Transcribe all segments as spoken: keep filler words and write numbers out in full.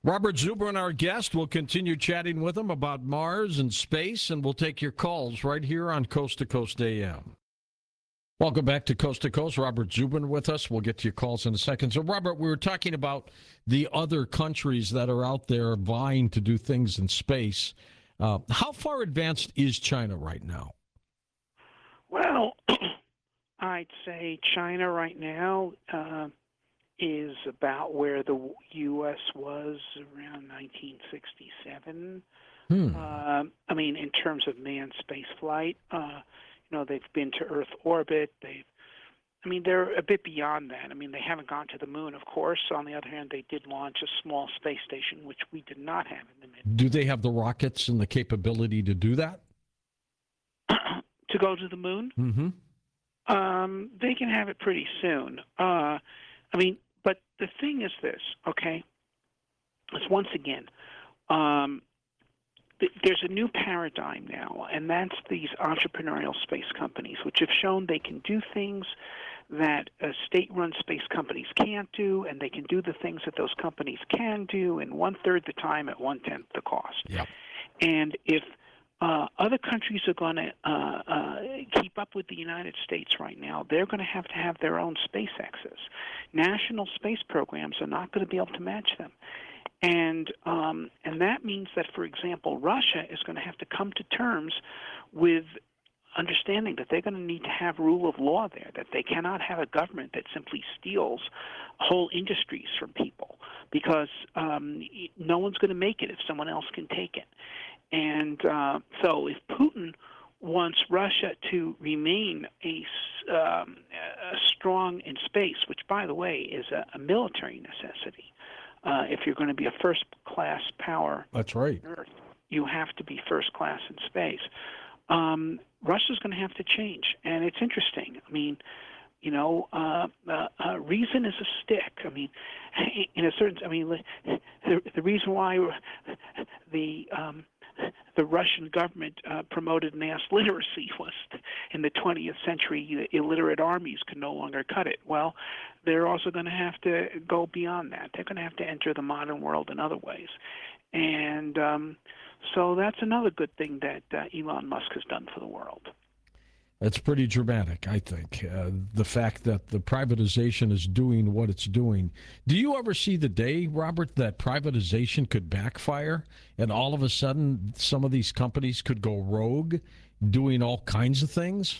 Robert Zubrin, our guest. We'll continue chatting with him about Mars and space, and we'll take your calls right here on Coast to Coast A M. Welcome back to Coast to Coast. Robert Zubrin with us. We'll get to your calls in a second. So, Robert, we were talking about the other countries that are out there vying to do things in space. Uh, how far advanced is China right now? Well, I'd say China right now uh, is about where the U S was around nineteen sixty-seven. Hmm. Uh, I mean, in terms of manned space flight, uh, you know, they've been to Earth orbit. They've, I mean, they're a bit beyond that. I mean, they haven't gone to the moon, of course. On the other hand, they did launch a small space station, which we did not have in the mid. Do they have the rockets and the capability to do that? To go to the moon? Mm-hmm. Um, they can have it pretty soon. Uh, I mean, but the thing is this, okay? Is once again, um, th- there's a new paradigm now, and that's these entrepreneurial space companies, which have shown they can do things that uh, state-run space companies can't do, and they can do the things that those companies can do in one-third the time at one-tenth the cost. Yep. And if uh, other countries are going to uh, uh, keep up with the United States right now, they're going to have to have their own SpaceXs. National space programs are not going to be able to match them. And um, and that means that, for example, Russia is going to have to come to terms with understanding that they're going to need to have rule of law there, that they cannot have a government that simply steals whole industries from people, because um, no one's going to make it if someone else can take it. And uh, so if Putin wants Russia to remain a, um, a strong in space, which, by the way, is a, a military necessity, uh, if you're going to be a first-class power That's right. on Earth, you have to be first-class in space. Um, Russia's going to have to change, and it's interesting. I mean, you know, uh, uh, uh, reason is a stick. I mean, in a certain, I mean, the, the reason why the um, the Russian government uh, promoted mass literacy was in the twentieth century, illiterate armies could no longer cut it. Well, they're also going to have to go beyond that. They're going to have to enter the modern world in other ways. And um, so that's another good thing that uh, Elon Musk has done for the world. That's pretty dramatic, I think, uh, the fact that the privatization is doing what it's doing. Do you ever see the day, Robert, that privatization could backfire and all of a sudden some of these companies could go rogue doing all kinds of things?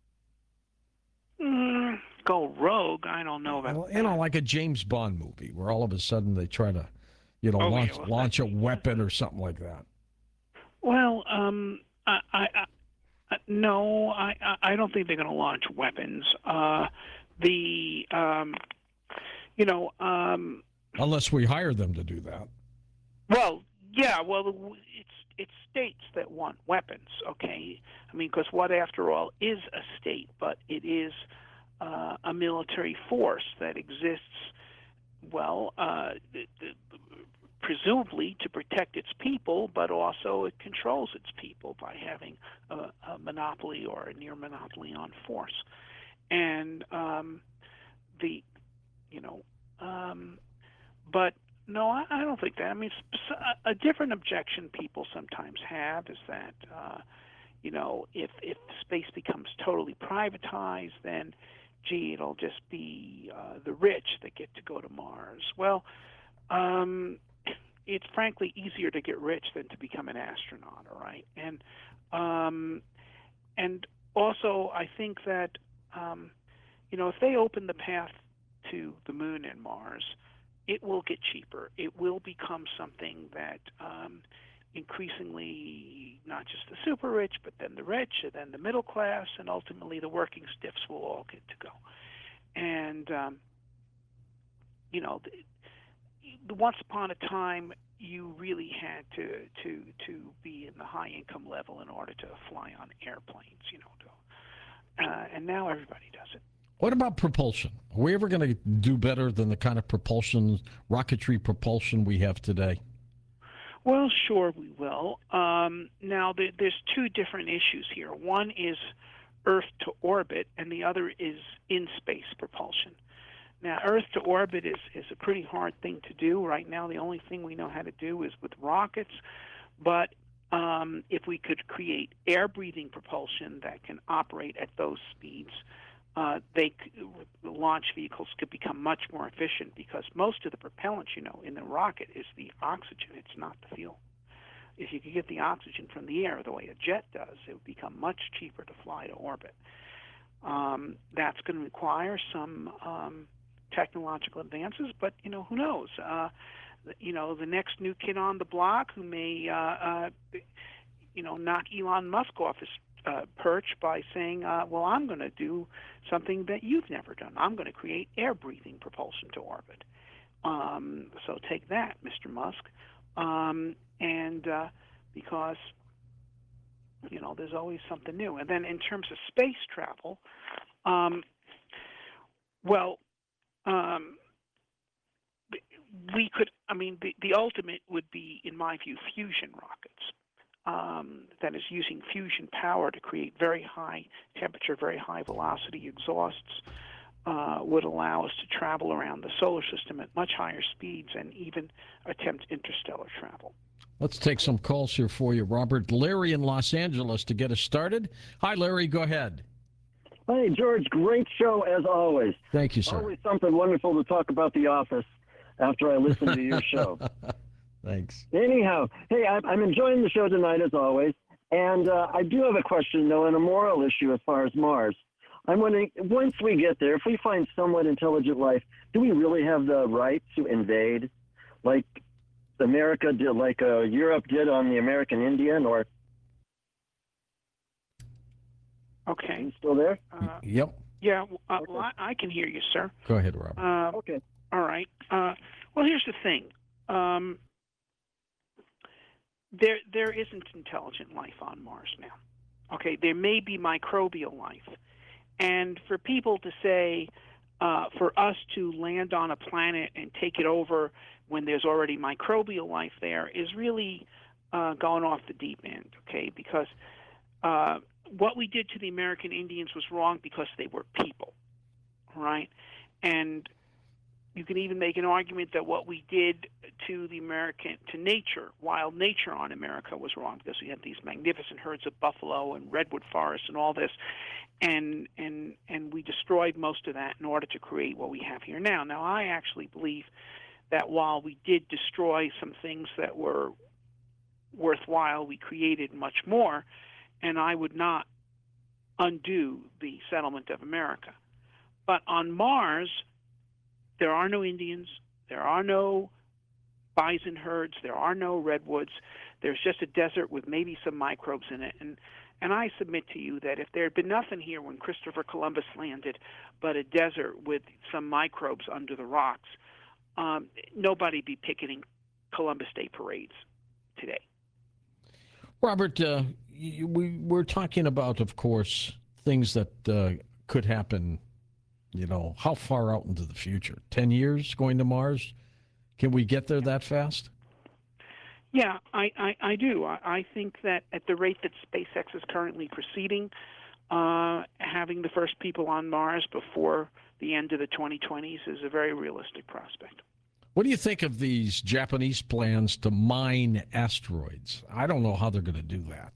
Mm, go rogue? I don't know about well, that. You know, like a James Bond movie where all of a sudden they try to, you know, Oh, launch, yeah, well, launch a weapon or something like that. Well, um, I... I, I Uh, no, I, I don't think they're going to launch weapons. Uh, the, um, you know, um, Unless we hire them to do that. well, yeah, well, it's it's states that want weapons, okay? I mean, because what, after all, is a state? But it is uh, a military force that exists, well, uh, the, the, presumably to protect its people, but also it controls its people by having a, a monopoly or a near monopoly on force. And um, the, you know, um, but no, I, I don't think that. I mean, a, a different objection people sometimes have is that, uh, you know, if if space becomes totally privatized, then, gee, it'll just be uh, the rich that get to go to Mars. Well, um, it's frankly easier to get rich than to become an astronaut, all right? And um, and also, I think that, um, you know, if they open the path to the moon and Mars, it will get cheaper. It will become something that um, increasingly not just the super rich, but then the rich, and then the middle class, and ultimately the working stiffs will all get to go. And, um, you know, the, once upon a time, you really had to, to, to be in the high income level in order to fly on airplanes, you know, to, uh, and now everybody does it. What about propulsion? Are we ever going to do better than the kind of propulsion, rocketry propulsion we have today? Well, sure we will. Um, now, there, there's two different issues here. One is Earth to orbit, and the other is in-space propulsion. Now, Earth to orbit is, is a pretty hard thing to do. Right now, the only thing we know how to do is with rockets. But um, if we could create air-breathing propulsion that can operate at those speeds, uh, they the launch vehicles could become much more efficient because most of the propellant, you know, in the rocket is the oxygen. It's not the fuel. If you could get the oxygen from the air the way a jet does, it would become much cheaper to fly to orbit. Um, that's going to require some um, technological advances, but you know, who knows? Uh, you know, the next new kid on the block who may, uh, uh, you know, knock Elon Musk off his uh, perch by saying, uh, "Well, I'm going to do something that you've never done. I'm going to create air-breathing propulsion to orbit." Um, so take that, Mister Musk, um, and uh, because you know, there's always something new. And then in terms of space travel, um, well, um, we could, I mean, the, the ultimate would be, in my view, fusion rockets. Um, that is using fusion power to create very high temperature, very high velocity exhausts uh, would allow us to travel around the solar system at much higher speeds and even attempt interstellar travel. Let's take some calls here for you, Robert. Larry in Los Angeles to get us started. Hi, Larry. Go ahead. Hey, George. Great show as always. Thank you, sir. Always something wonderful to talk about The Office after I listen to your show. Thanks. Anyhow, hey, I'm enjoying the show tonight as always. And uh, I do have a question, though, and a moral issue as far as Mars. I'm wondering, once we get there, if we find somewhat intelligent life, do we really have the right to invade? Like America did, like uh, Europe did on the American Indian, or? Okay. Are you still there? Uh, yep. Yeah, uh, okay. well, I, I can hear you, sir. Go ahead, Robert. Uh, okay. All right. Uh, well, here's the thing. Um, there, there isn't intelligent life on Mars now. Okay, there may be microbial life, and for people to say, uh, for us to land on a planet and take it over when there's already microbial life there is really uh, going off the deep end. Okay, because uh, what we did to the American Indians was wrong because they were people, right? And you can even make an argument that what we did to the American, to nature, wild nature on America was wrong because we had these magnificent herds of buffalo and redwood forests and all this, and and and we destroyed most of that in order to create what we have here now. Now, I actually believe that while we did destroy some things that were worthwhile, we created much more, and I would not undo the settlement of America. But on Mars, there are no Indians, there are no bison herds, there are no redwoods. There's just a desert with maybe some microbes in it. And and I submit to you that if there had been nothing here when Christopher Columbus landed but a desert with some microbes under the rocks, um, nobody'd be picketing Columbus Day parades today. Robert, uh, we, we're talking about, of course, things that uh, could happen. You know, how far out into the future? Ten years going to Mars? Can we get there that fast? Yeah, I, I, I do. I, I think that at the rate that SpaceX is currently proceeding, uh, having the first people on Mars before the end of the twenty twenties is a very realistic prospect. What do you think of these Japanese plans to mine asteroids? I don't know how they're going to do that.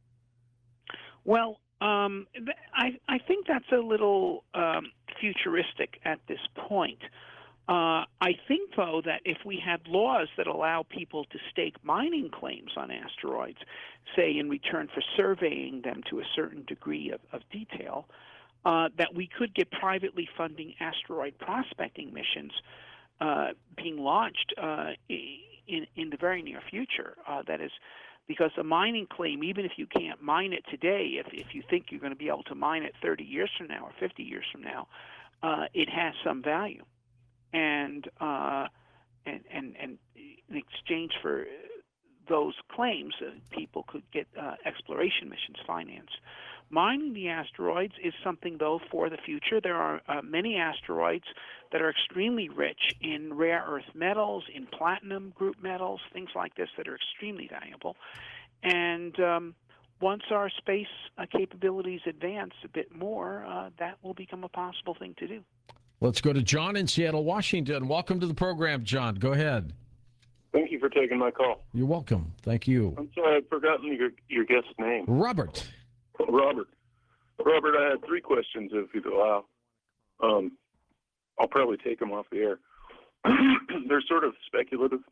Well, Um, I, I think that's a little um, futuristic at this point. Uh, I think, though, that if we had laws that allow people to stake mining claims on asteroids, say in return for surveying them to a certain degree of, of detail, uh, that we could get privately funding asteroid prospecting missions uh, being launched uh, in, in the very near future. Uh, that is, because a mining claim, even if you can't mine it today, if, if you think you're going to be able to mine it thirty years from now or fifty years from now, uh, it has some value. And, uh, and, and, and in exchange for those claims, uh, people could get uh, exploration missions financed. Mining the asteroids is something, though, for the future. There are uh, many asteroids that are extremely rich in rare earth metals, in platinum group metals, things like this that are extremely valuable. And um, once our space uh, capabilities advance a bit more, uh, that will become a possible thing to do. Let's go to John in Seattle, Washington. Welcome to the program, John. Go ahead. Thank you for taking my call. You're welcome. Thank you. I'm sorry, I'd forgotten your, your guest's name. Robert. Robert. Robert, I had three questions, if you'd allow. Um, I'll probably take them off the air. They're sort of speculative.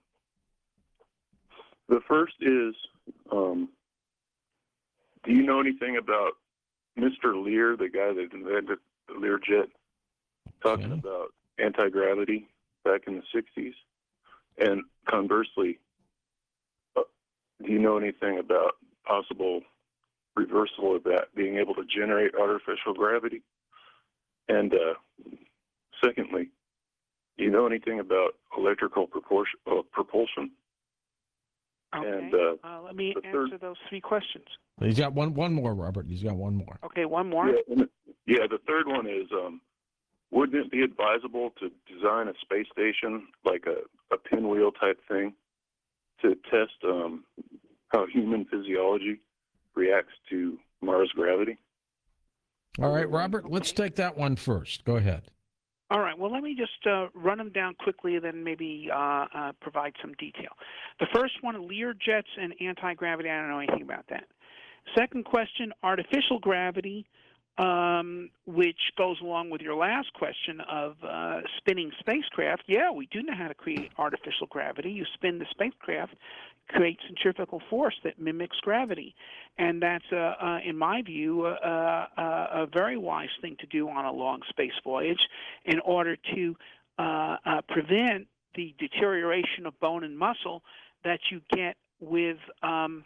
The first is, um, do you know anything about Mister Lear, the guy that invented the Learjet, talking Okay. about anti-gravity back in the sixties? And conversely, uh, do you know anything about possible reversal of that, being able to generate artificial gravity? And uh, secondly, do you know anything about electrical proportion, uh, propulsion? Okay. And, uh, uh, let me the answer third- those three questions. He's got one one more, Robert. He's got one more. Okay, one more. Yeah, and- yeah, the third one is, um, wouldn't it be advisable to design a space station, like a, a pinwheel type thing, to test um, how human physiology reacts to Mars gravity? All right, Robert, let's take that one first. Go ahead. All right. Well, let me just uh, run them down quickly, and then maybe uh, uh, provide some detail. The first one, Lear jets and anti-gravity. I don't know anything about that. Second question, artificial gravity, um, which goes along with your last question of uh, spinning spacecraft. Yeah, we do know how to create artificial gravity. You spin the spacecraft, create centrifugal force that mimics gravity. And that's, uh, uh, in my view, uh, uh, a very wise thing to do on a long space voyage in order to uh, uh, prevent the deterioration of bone and muscle that you get with um,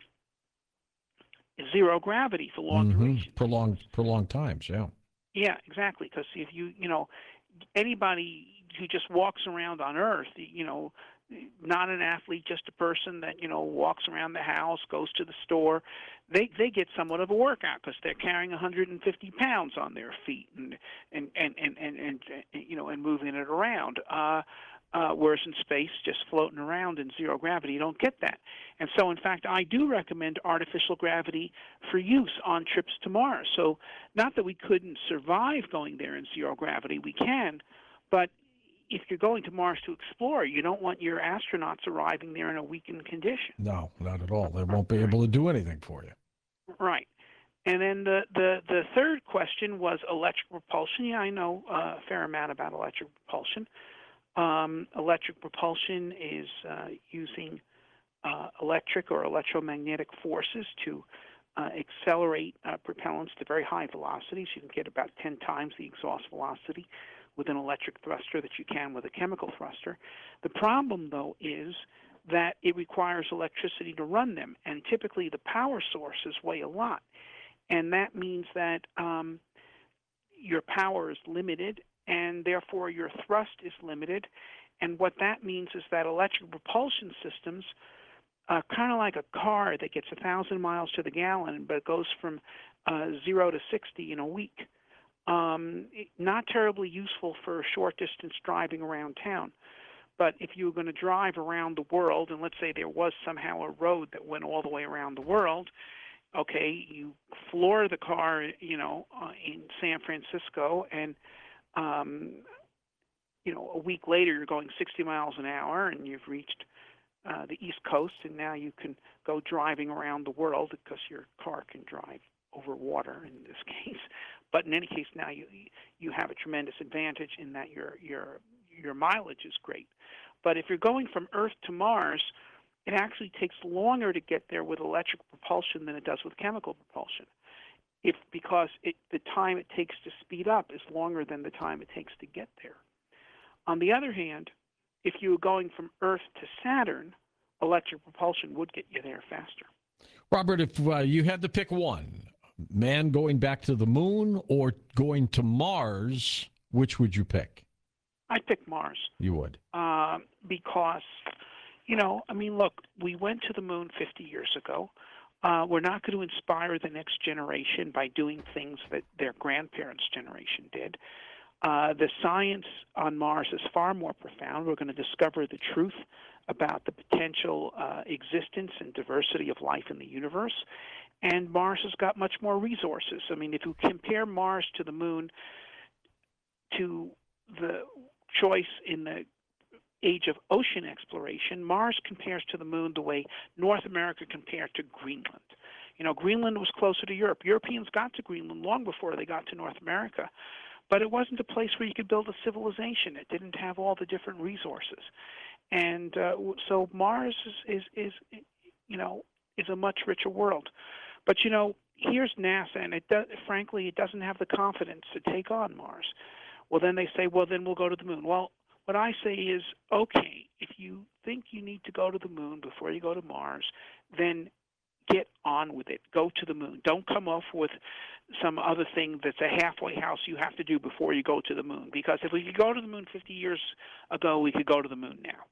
zero gravity for long Mhm. durations. Prolonged, prolonged times, yeah. Yeah, exactly. Because if you, you know, anybody who just walks around on Earth, you know, not an athlete, just a person that, you know, walks around the house, goes to the store, they they get somewhat of a workout because they're carrying one hundred fifty pounds on their feet and and and and and, and, and you know and moving it around. Uh, uh, whereas in space, just floating around in zero gravity, you don't get that. And so, in fact, I do recommend artificial gravity for use on trips to Mars. So, not that we couldn't survive going there in zero gravity, we can, but if you're going to Mars to explore, you don't want your astronauts arriving there in a weakened condition. No, not at all. They won't be able to do anything for you. Right. And then the, the, the third question was electric propulsion. Yeah, I know a fair amount about electric propulsion. Um, electric propulsion is uh, using uh, electric or electromagnetic forces to uh, accelerate uh, propellants to very high velocities. You can get about ten times the exhaust velocity with an electric thruster that you can with a chemical thruster. The problem, though, is that it requires electricity to run them, and typically the power sources weigh a lot. And that means that um, your power is limited, and therefore your thrust is limited. And what that means is that electric propulsion systems are kind of like a car that gets one thousand miles to the gallon, but it goes from uh, zero to sixty in a week. Um, not terribly useful for short distance driving around town. But if you were going to drive around the world, and let's say there was somehow a road that went all the way around the world, okay, you floor the car, you know, uh, in San Francisco, and, um, you know, a week later you're going sixty miles an hour, and you've reached uh, the East Coast, and now you can go driving around the world because your car can drive over water in this case. But in any case, now you you have a tremendous advantage in that your your your mileage is great. But if you're going from Earth to Mars, it actually takes longer to get there with electric propulsion than it does with chemical propulsion. If because it, the time it takes to speed up is longer than the time it takes to get there. On the other hand, if you were going from Earth to Saturn, electric propulsion would get you there faster. Robert, if uh, you had to pick one, man going back to the moon or going to Mars, which would you pick? I'd pick Mars. You would. Uh, because, you know, I mean, look, we went to the moon fifty years ago. Uh, we're not going to inspire the next generation by doing things that their grandparents' generation did. Uh, the science on Mars is far more profound. We're going to discover the truth about the potential uh, existence and diversity of life in the universe. And Mars has got much more resources. I mean, if you compare Mars to the moon, to the choice in the age of ocean exploration, Mars compares to the moon the way North America compared to Greenland. You know, Greenland was closer to Europe. Europeans got to Greenland long before they got to North America, but it wasn't a place where you could build a civilization. It didn't have all the different resources. And uh, so Mars is, is, is, you know, is a much richer world. But, you know, here's NASA, and it does, frankly, it doesn't have the confidence to take on Mars. Well, then they say, well, then we'll go to the moon. Well, what I say is, okay, if you think you need to go to the moon before you go to Mars, then get on with it. Go to the moon. Don't come off with some other thing that's a halfway house you have to do before you go to the moon. Because if we could go to the moon fifty years ago, we could go to the moon now.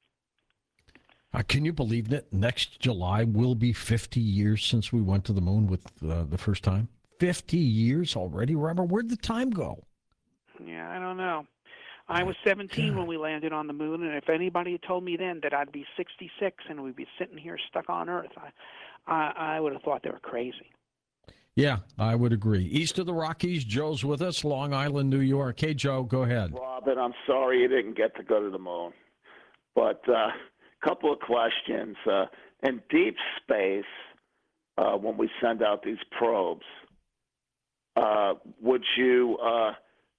Uh, can you believe that next July will be fifty years since we went to the moon with uh, the first time? fifty years already, Robert? Where'd the time go? Yeah, I don't know. I was seventeen God. when we landed on the moon, and if anybody had told me then that I'd be sixty-six and we'd be sitting here stuck on Earth, I, I, I would have thought they were crazy. Yeah, I would agree. East of the Rockies, Joe's with us, Long Island, New York. Hey, Joe, go ahead. Robin, I'm sorry you didn't get to go to the moon, but a uh, couple of questions. Uh, in deep space, uh, when we send out these probes, uh, would you uh,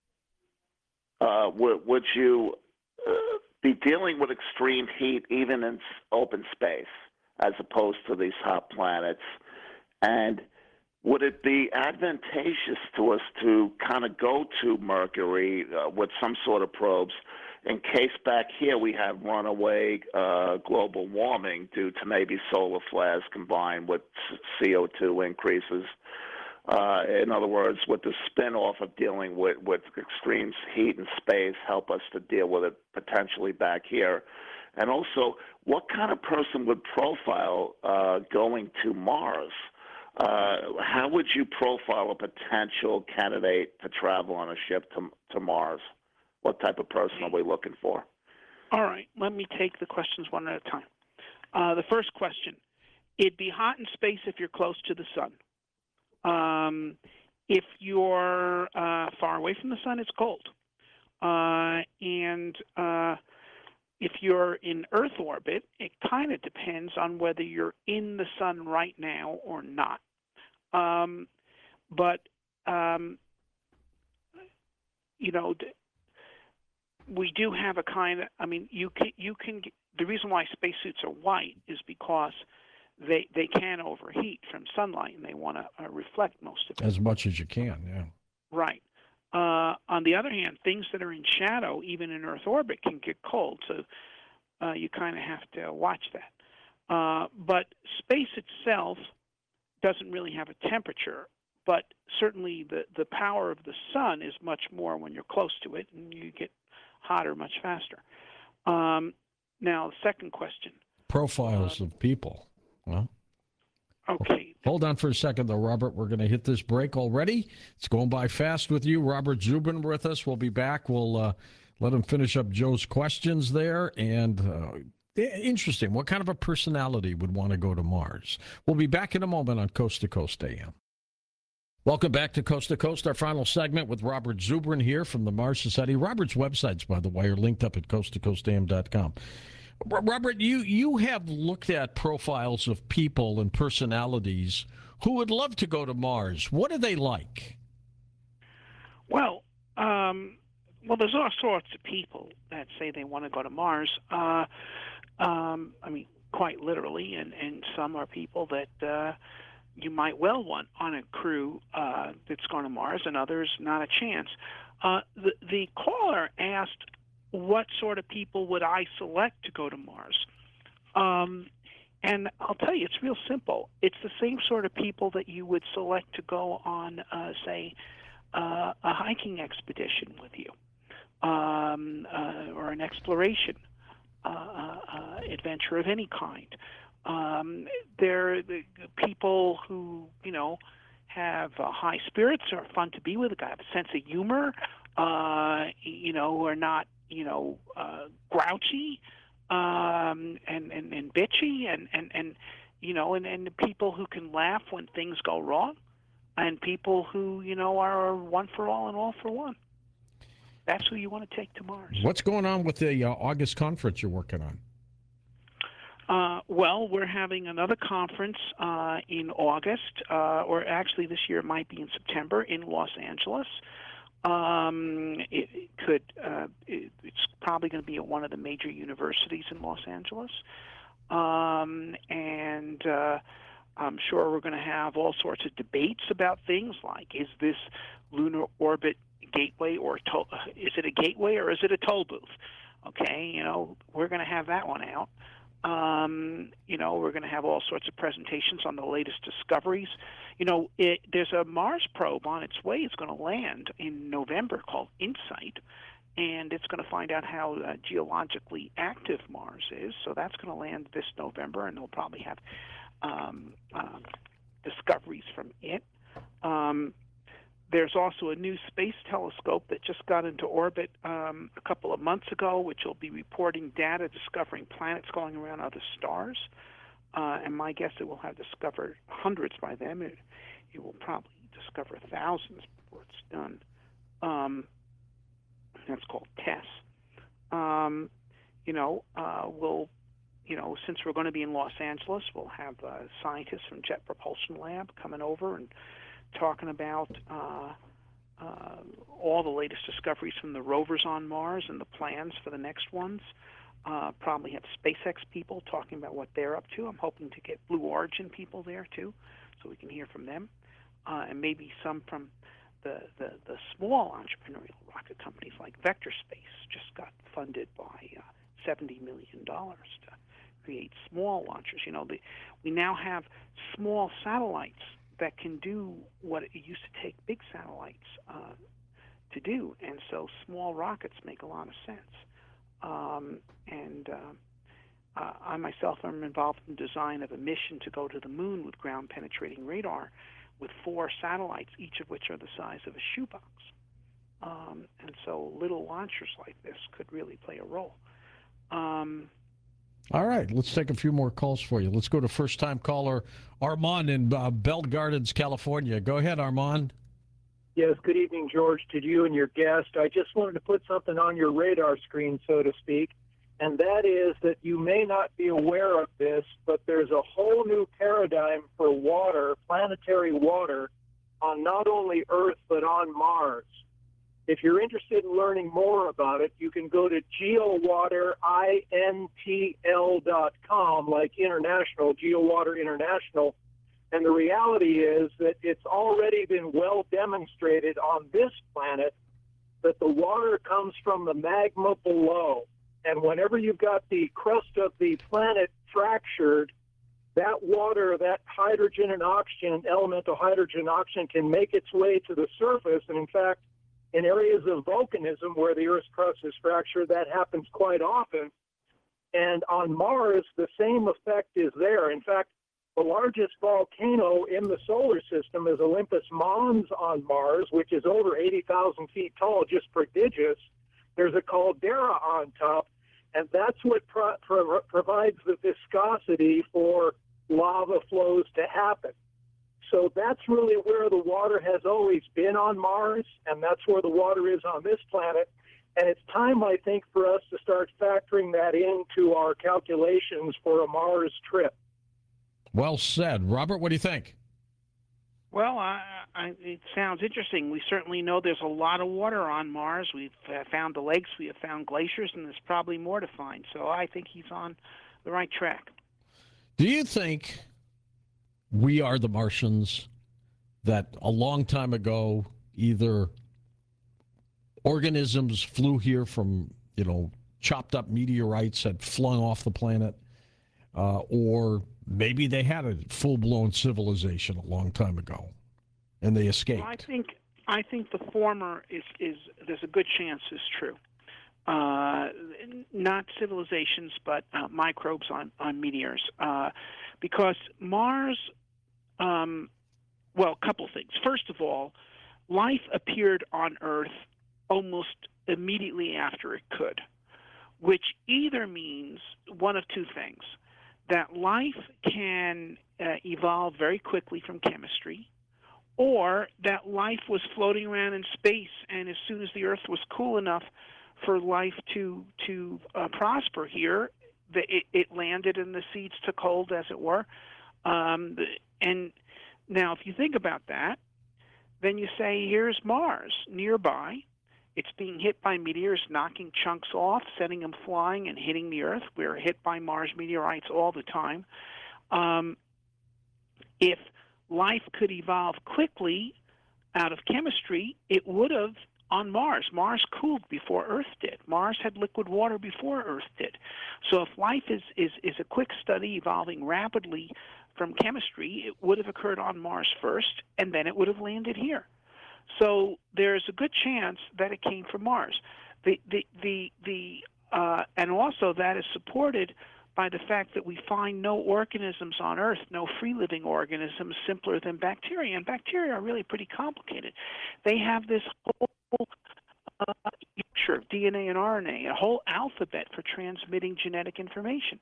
uh, would, would you uh, be dealing with extreme heat even in open space, as opposed to these hot planets? And would it be advantageous to us to kind of go to Mercury uh, with some sort of probes in case back here we have runaway uh, global warming due to maybe solar flares combined with C O two increases? Uh, in other words, would the spin-off of dealing with, with extreme heat in space help us to deal with it potentially back here? And also, what kind of person would profile uh, going to Mars? Uh, how would you profile a potential candidate to travel on a ship to, to Mars? What type of person are we looking for? All right, let me take the questions one at a time. Uh, the first question, it'd be hot in space if you're close to the sun. Um, if you're uh, far away from the sun, it's cold. Uh, and uh, if you're in Earth orbit, it kind of depends on whether you're in the sun right now or not. Um, but, um, you know, we do have a kind of, I mean, you can, you can, the reason why spacesuits are white is because they they can overheat from sunlight, and they want to uh, reflect most of it. As much as you can, yeah. Right. Uh, on the other hand, things that are in shadow, even in Earth orbit, can get cold, so uh, you kind of have to watch that. Uh, but space itself doesn't really have a temperature, but certainly the, the power of the sun is much more when you're close to it, and you get hotter much faster. Um, now, the second question. Profiles uh, of people. Well, okay. Hold on for a second, though, Robert. We're going to hit this break already. It's going by fast with you. Robert Zubin with us. We'll be back. We'll uh, let him finish up Joe's questions there. And uh, interesting. What kind of a personality would want to go to Mars? We'll be back in a moment on Coast to Coast A M. Welcome back to Coast to Coast, our final segment with Robert Zubrin here from the Mars Society. Robert's websites, by the way, are linked up at coast to coast a m dot com. Robert, you, you have looked at profiles of people and personalities who would love to go to Mars. What are they like? Well, um, well, there's all sorts of people that say they want to go to Mars. Uh, um, I mean, quite literally, and, and some are people that uh, you might well want on a crew uh, that's going to Mars, and others not a chance. Uh, the, the caller asked, what sort of people would I select to go to Mars? Um, and I'll tell you, it's real simple. It's the same sort of people that you would select to go on, uh, say, uh, a hiking expedition with you, um, uh, or an exploration uh, uh, adventure of any kind. Um, they're the people who, you know, have uh, high spirits, are fun to be with, have a sense of humor, uh, you know, who are not, you know, uh, grouchy um, and, and, and bitchy, and, and, and you know, and, and people who can laugh when things go wrong, and people who, you know, are one for all and all for one. that's who you want to take to Mars. What's going on with the uh, August conference you're working on? Uh, well, we're having another conference uh, in August, uh, or actually this year it might be in September in Los Angeles. Um, it, it could. Uh, it, it's probably going to be at one of the major universities in Los Angeles, um, and uh, I'm sure we're going to have all sorts of debates about things like: is this lunar orbit gateway or toll, is it a gateway or is it a toll booth? Okay, you know, we're going to have that one out. Um, you know, we're going to have all sorts of presentations on the latest discoveries. You know, it, there's a Mars probe on its way. It's going to land in November called InSight, and it's going to find out how uh, geologically active Mars is. So that's going to land this November, and they'll probably have um, uh, discoveries from it. Um, There's also a new space telescope that just got into orbit um, a couple of months ago, which will be reporting data discovering planets going around other stars. Uh, and my guess it will have discovered hundreds by then. It, it will probably discover thousands before it's done. Um, that's called TESS. Um, you know, uh, we'll, you know, since we're going to be in Los Angeles, we'll have uh, scientists from Jet Propulsion Lab coming over and talking about uh, uh, all the latest discoveries from the rovers on Mars and the plans for the next ones. Uh, probably have SpaceX people talking about what they're up to. I'm hoping to get Blue Origin people there, too, so we can hear from them. Uh, and maybe some from the, the, the small entrepreneurial rocket companies like Vector Space just got funded by uh, seventy million dollars to create small launchers. You know, the, we now have small satellites that can do what it used to take big satellites uh, to do, and so small rockets make a lot of sense. Um, and uh, uh, I myself am involved in the design of a mission to go to the moon with ground-penetrating radar with four satellites, each of which are the size of a shoebox. Um, and so little launchers like this could really play a role. Um, All right, let's take a few more calls for you. Let's go to first-time caller Armand in uh, Bell Gardens, California. Go ahead, Armand. Yes, good evening, George, to you and your guest. I just wanted to put something on your radar screen, so to speak, and that is that you may not be aware of this, but there's a whole new paradigm for water, planetary water, on not only Earth but on Mars. If you're interested in learning more about it, you can go to geowater intl dot com, like international, Geowater International. And the reality is that it's already been well demonstrated on this planet that the water comes from the magma below. And whenever you've got the crust of the planet fractured, that water, that hydrogen and oxygen, elemental hydrogen and oxygen, can make its way to the surface. And in fact, in areas of volcanism where the Earth's crust is fractured, that happens quite often. And on Mars, the same effect is there. In fact, the largest volcano in the solar system is Olympus Mons on Mars, which is over eighty thousand feet tall, just prodigious. There's a caldera on top, and that's what pro- pro- provides the viscosity for lava flows to happen. So that's really where the water has always been on Mars, and that's where the water is on this planet. And it's time, I think, for us to start factoring that into our calculations for a Mars trip. Well said. Robert, what do you think? Well, I, I, it sounds interesting. We certainly know there's a lot of water on Mars. We've uh, found the lakes, we have found glaciers, and there's probably more to find. So I think he's on the right track. Do you think we are the Martians that a long time ago either organisms flew here from, you know, chopped up meteorites had flung off the planet, uh, or maybe they had a full-blown civilization a long time ago and they escaped? Well, I think I think the former is, is there's a good chance is true. Uh, not civilizations, but uh, microbes on, on meteors. Uh, because Mars, um, well, a couple things. First of all, life appeared on Earth almost immediately after it could, which either means one of two things: that life can uh, evolve very quickly from chemistry, or that life was floating around in space, and as soon as the Earth was cool enough for life to to uh, prosper here, the, it, it landed and the seeds took hold, as it were. Um, the, and now, if you think about that, then you say, here's Mars nearby. It's being hit by meteors, knocking chunks off, sending them flying and hitting the Earth. We're hit by Mars meteorites all the time. Um, if life could evolve quickly out of chemistry, it would have on Mars. Mars cooled before Earth did. Mars had liquid water before Earth did. So if life is, is, is a quick study evolving rapidly from chemistry, it would have occurred on Mars first, and then it would have landed here. So there's a good chance that it came from Mars. The, the, the, the, uh, and also that is supported by the fact that we find no organisms on Earth, no free-living organisms simpler than bacteria. And bacteria are really pretty complicated. They have this whole uh, mixture of D N A and R N A, a whole alphabet for transmitting genetic information.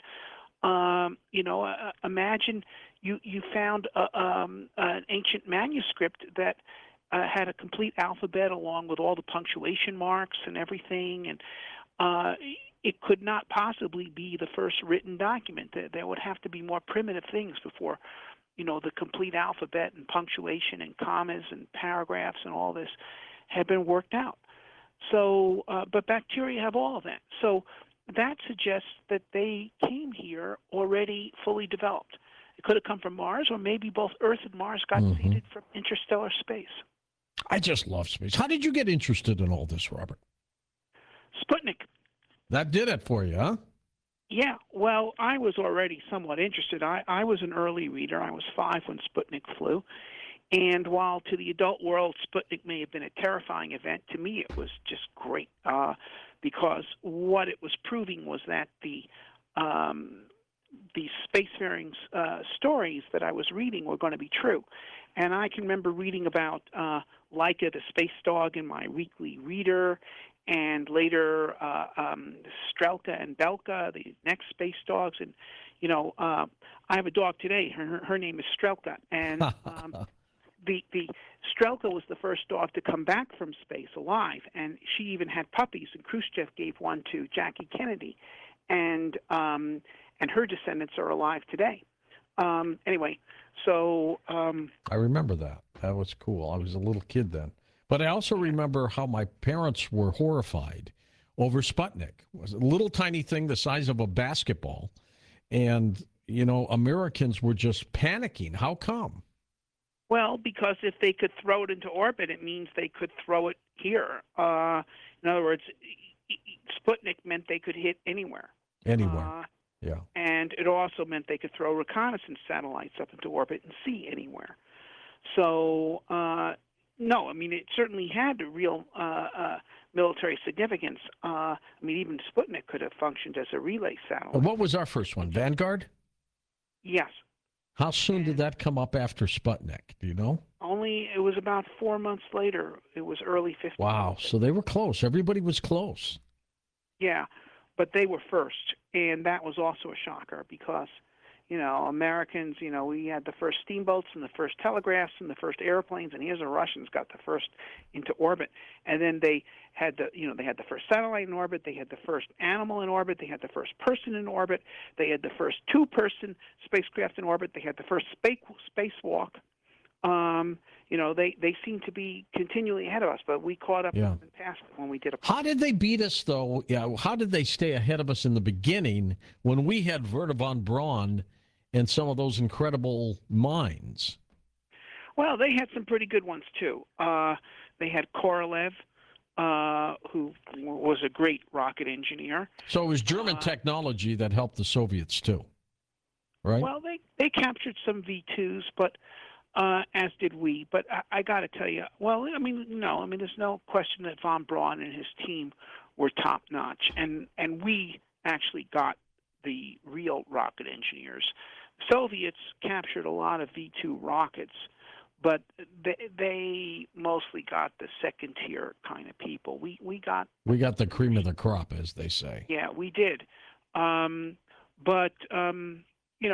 Um, you know, uh, imagine you, you found a, um, an ancient manuscript that uh, had a complete alphabet along with all the punctuation marks and everything, and uh, it could not possibly be the first written document. There, there would have to be more primitive things before, you know, the complete alphabet and punctuation and commas and paragraphs and all this had been worked out. So, uh, but bacteria have all of that. So that suggests that they came here already fully developed. It could have come from Mars, or maybe both Earth and Mars got Mm-hmm. seeded from interstellar space. I just love space. How did you get interested in all this, Robert? Sputnik. That did it for you, huh? Yeah, well, I was already somewhat interested. I, I was an early reader. I was five when Sputnik flew. And while to the adult world, Sputnik may have been a terrifying event, to me it was just great uh, because what it was proving was that the um, the spacefaring uh, stories that I was reading were going to be true. And I can remember reading about uh, Laika, the space dog, in my weekly reader, and later uh, um, Strelka and Belka, the next space dogs. And, you know, uh, I have a dog today. Her, her name is Strelka. And um, the, the Strelka was the first dog to come back from space alive. And she even had puppies. And Khrushchev gave one to Jackie Kennedy. And, um, and her descendants are alive today. Um, anyway, so... Um, I remember that. That was cool. I was a little kid then. But I also remember how my parents were horrified over Sputnik. It was a little tiny thing the size of a basketball. And, you know, Americans were just panicking. How come? Well, because if they could throw it into orbit, it means they could throw it here. Uh, in other words, Sputnik meant they could hit anywhere. Anywhere. Uh, yeah. And it also meant they could throw reconnaissance satellites up into orbit and see anywhere. So, uh, no, I mean, it certainly had a real uh, uh, military significance. Uh, I mean, even Sputnik could have functioned as a relay satellite. What was our first one? Vanguard? Yes. How soon did that come up after Sputnik? Do you know? Only, it was about four months later. It was early fifties. Wow. So they were close. Everybody was close. Yeah, but they were first. And that was also a shocker because, you know, Americans, you know, we had the first steamboats and the first telegraphs and the first airplanes, and here's the Russians got the first into orbit. And then they had the, you know, they had the first satellite in orbit, they had the first animal in orbit, they had the first person in orbit, they had the first two-person spacecraft in orbit, they had the first space spacewalk. Um, you know, they, they seem to be continually ahead of us, but we caught up Yeah. and passed when we did a. How did they beat us, though? Yeah, how did they stay ahead of us in the beginning when we had Wernher von Braun and some of those incredible minds? Well, they had some pretty good ones, too. Uh, they had Korolev, uh, who was a great rocket engineer. So it was German Uh, technology that helped the Soviets, too, right? Well, they, they captured some V twos, but uh, as did we. But I, I got to tell you, well, I mean, no, I mean, there's no question that von Braun and his team were top notch, and and we actually got the real rocket engineers. Soviets captured a lot of V two rockets, but they, they mostly got the second tier kind of people. We we got we got the cream of the crop, as they say. yeah, we did. Um, but um, you know, by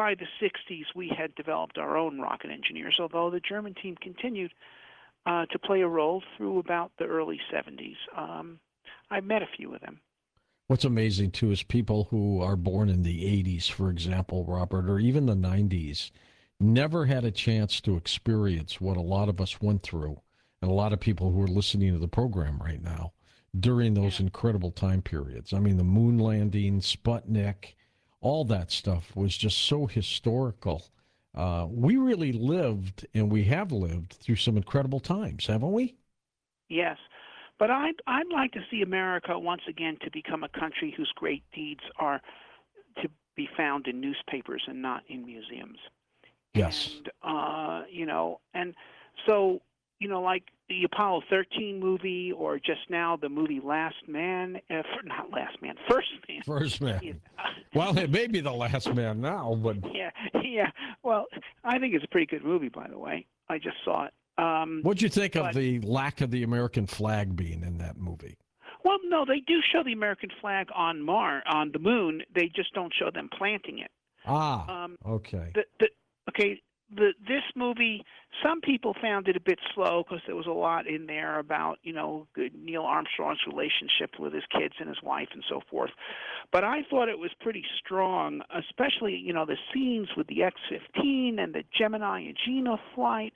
by the sixties, we had developed our own rocket engineers, although the German team continued uh, to play a role through about the early seventies. Um, I met a few of them. What's amazing, too, is people who are born in the eighties, for example, Robert, or even the nineties, never had a chance to experience what a lot of us went through, and a lot of people who are listening to the program right now during those Yeah. incredible time periods. I mean, the moon landing, Sputnik, all that stuff was just so historical. Uh, we really lived, and we have lived through some incredible times, haven't we? Yes. But I'd, I'd like to see America once again to become a country whose great deeds are to be found in newspapers and not in museums. Yes. And, uh, you know, and so, you know, like the Apollo thirteen movie, or just now the movie Last Man, uh, for, not Last Man, First Man. First man. Yeah. Well, it may be the last man now, but Yeah, yeah. Well, I think it's a pretty good movie, by the way. I just saw it. Um, what'd you think of but- the lack of the American flag being in that movie? Well, no, they do show the American flag on Mars, on the moon. They just don't show them planting it. Ah, Um, okay. the, the, okay, the this movie, some people found it a bit slow because there was a lot in there about, you know, Neil Armstrong's relationship with his kids and his wife and so forth. But I thought it was pretty strong, especially, you know, the scenes with the X fifteen and the Gemini and Gina flight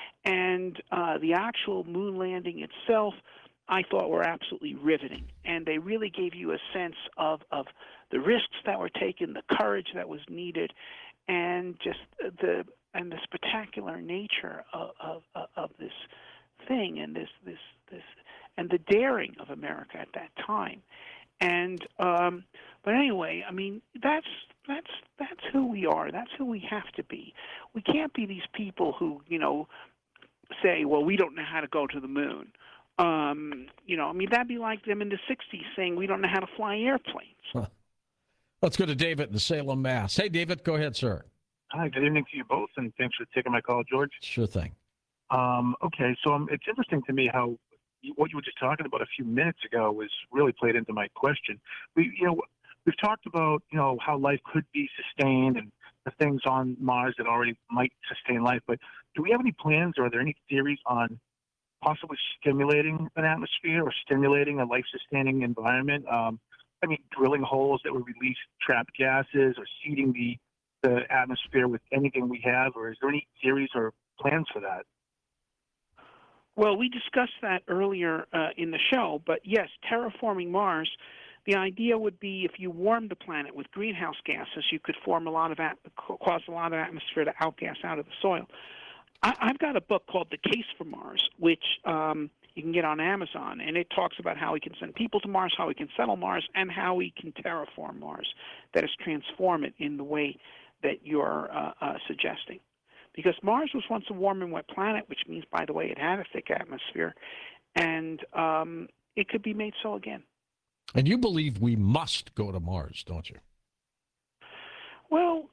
and uh, the actual moon landing itself. I thought were absolutely riveting, and they really gave you a sense of, of the risks that were taken, the courage that was needed, and just the and the spectacular nature of, of, of this thing, and this this this and the daring of America at that time. And um, but anyway, I mean that's that's that's who we are. That's who we have to be. We can't be these people who, you know, say, well, we don't know how to go to the moon. Um, you know, I mean, that'd be like them in the sixties saying we don't know how to fly airplanes. Huh. Let's go to David in Salem, Mass. Hey, David, go ahead, sir. Hi, good evening to you both, and thanks for taking my call, George. Sure thing. Um, okay, so um, it's interesting to me how you, what you were just talking about a few minutes ago was really played into my question. We, you know, we've talked about, you know, how life could be sustained and the things on Mars that already might sustain life, but do we have any plans, or are there any theories on possibly stimulating an atmosphere or stimulating a life-sustaining environment? Um, I mean, drilling holes that would release trapped gases, or seeding the, the atmosphere with anything we have, or is there any theories or plans for that? Well, we discussed that earlier uh, in the show, but yes, terraforming Mars, the idea would be if you warm the planet with greenhouse gases, you could form a lot of at- cause a lot of atmosphere to outgas out of the soil. I, I've got a book called The Case for Mars, which um, you can get on Amazon, and it talks about how we can send people to Mars, how we can settle Mars, and how we can terraform Mars, that is, transform it in the way that you're uh, uh, suggesting. Because Mars was once a warm and wet planet, which means, by the way, it had a thick atmosphere, and um, it could be made so again. And you believe we must go to Mars, don't you? Well,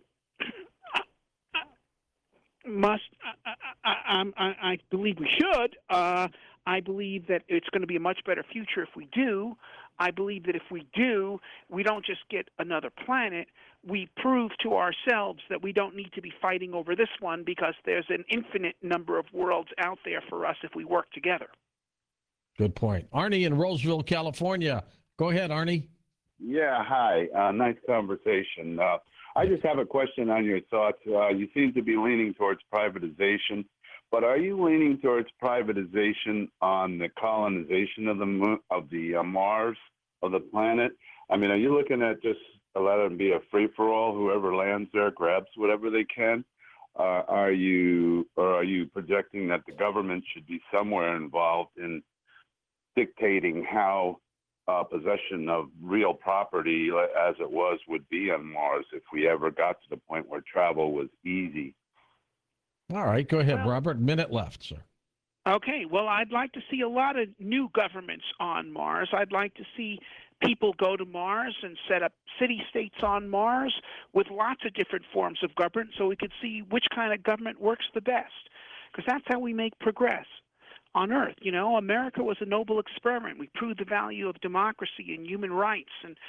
must I, I, I, I believe we should. Uh, I believe that it's going to be a much better future if we do. I believe that if we do, we don't just get another planet. We prove to ourselves that we don't need to be fighting over this one, because there's an infinite number of worlds out there for us if we work together. Good point. Arnie in Roseville, California. Go ahead, Arnie. Yeah, hi. Uh, nice conversation. Uh, I just have a question on your thoughts. Uh, you seem to be leaning towards privatization, but are you leaning towards privatization on the colonization of the moon, of the uh, Mars, of the planet? I mean, are you looking at just let it be a free-for-all? Whoever lands there grabs whatever they can. Uh, are you, or are you projecting that the government should be somewhere involved in dictating how Uh, possession of real property, as it was, would be on Mars if we ever got to the point where travel was easy? All right, go ahead, Well- Robert. Minute left, sir. Okay, well, I'd like to see a lot of new governments on Mars. I'd like to see people go to Mars and set up city-states on Mars with lots of different forms of government, so we could see which kind of government works the best, because that's how we make progress on Earth. You know, America was a noble experiment. We proved the value of democracy and human rights, and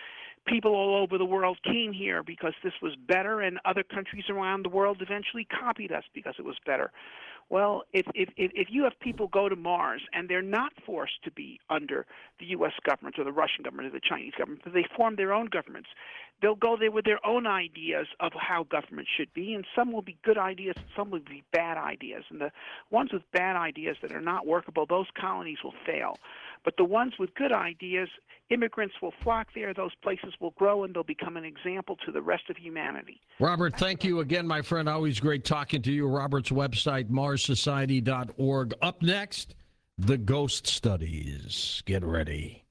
people all over the world came here because this was better, and other countries around the world eventually copied us because it was better. Well, if, if, if you have people go to Mars and they're not forced to be under the U S government or the Russian government or the Chinese government, but they form their own governments, they'll go there with their own ideas of how government should be, and some will be good ideas and some will be bad ideas. And the ones with bad ideas that are not workable, those colonies will fail. But the ones with good ideas, immigrants will flock there, those places will grow, and they'll become an example to the rest of humanity. Robert, thank you again, my friend. Always great talking to you. Robert's website, mars society dot org. Up next, the ghost studies. Get ready.